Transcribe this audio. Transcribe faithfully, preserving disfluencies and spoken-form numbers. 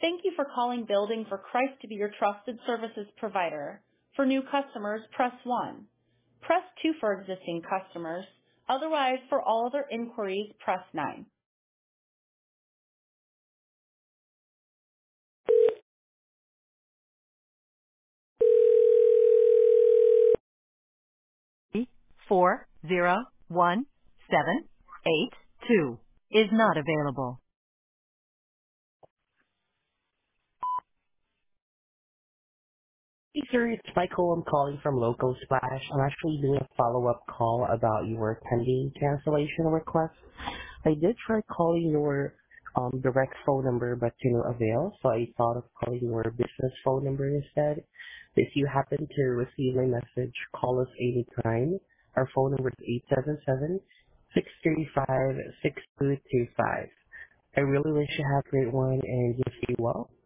Thank you for calling Building for Christ to be your trusted services provider. For new customers, press one. Press two for existing customers. Otherwise, for all other inquiries, press nine. four zero one seven eight two is not available. Hey, sir, it's Michael. I'm calling from Local Splash. I'm actually doing a follow-up call about your pending cancellation request. I did try calling your um, direct phone number, but to no avail, so I thought of calling your business phone number instead. If you happen to receive my message, call us anytime. Our phone number is eight seven seven, six three five, six two two five. I really wish you have a great one and you stay well.